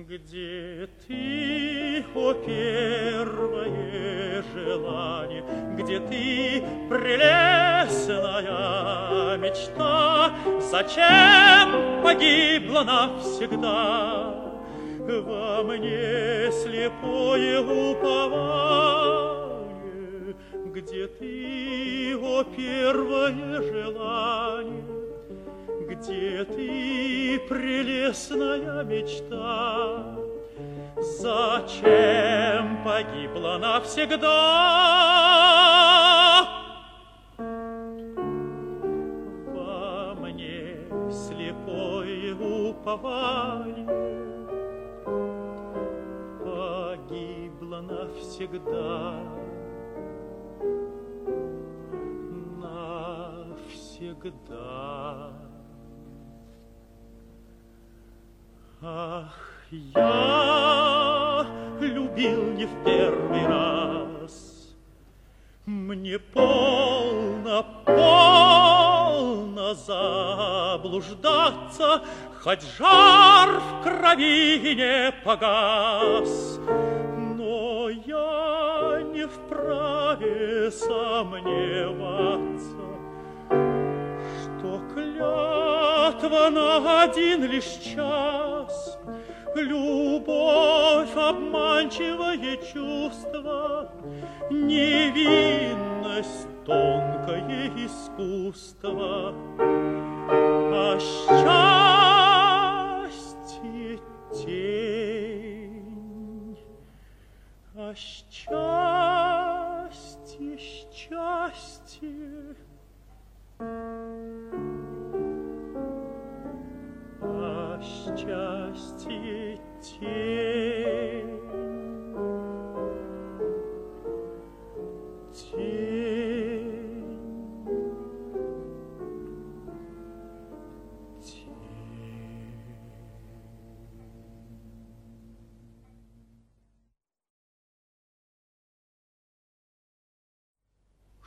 Где ты, о первое желание, где ты, прелестная мечта, зачем погибла навсегда? Во мне слепое упование, где ты, о первое желание, где ты, прелестная мечта? Зачем погибла навсегда? Во мне слепое упование погибла навсегда. Навсегда. Ах, я любил не в первый раз. Мне полно заблуждаться, хоть жар в крови не погас. Но я не вправе сомневаться, что клятва на один лишь час, любовь, обманчивое чувство, невинность, тонкое искусство.